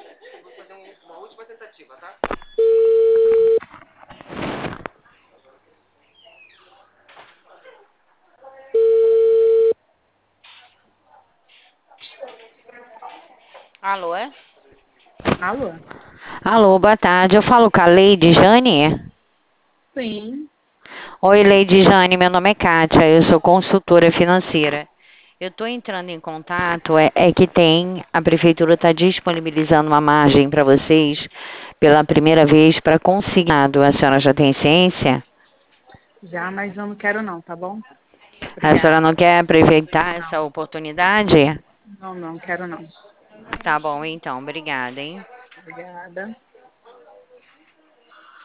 Vou fazer uma última tentativa, tá? Alô, é? Alô? Alô, boa tarde. Eu falo com a Lady Jane. Sim, Oi, Lady Jane, meu nome é Kátia, eu sou consultora financeira. Eu estou entrando em contato, é que a prefeitura está disponibilizando uma margem para vocês pela primeira vez para consignado. A senhora já tem ciência? já, mas eu não quero não, tá bom? A senhora Obrigada. não quer aproveitar essa Não, oportunidade? não, quero não. Tá bom, então, obrigada, hein? Obrigada.